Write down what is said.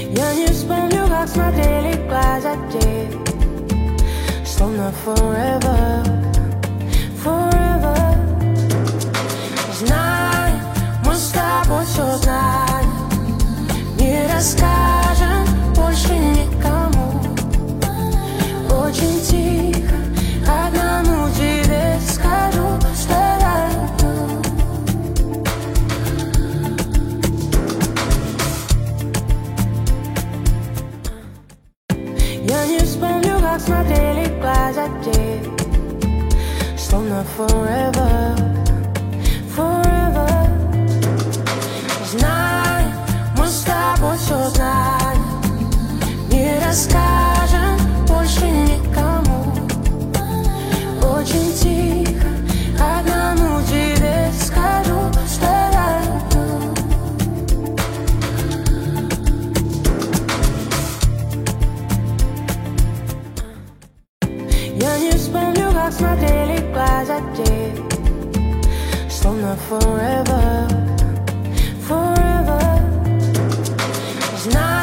Я не вспомню, как смотрели глаза те, словно forever, forever. Знаю, мы с тобой все знаем, не расскажем больше никому. Очень тихо одному тебе скажу, что я люблю. Я не вспомню, как смотрели глаза те, словно forever, forever. Знаю, мы с тобой все знаем, не расскажем больше никому. Очень тихо одному тебе скажу, что я люблю. Я не вспомню, как смотрели глаза те, словно forever, forever. Знаю,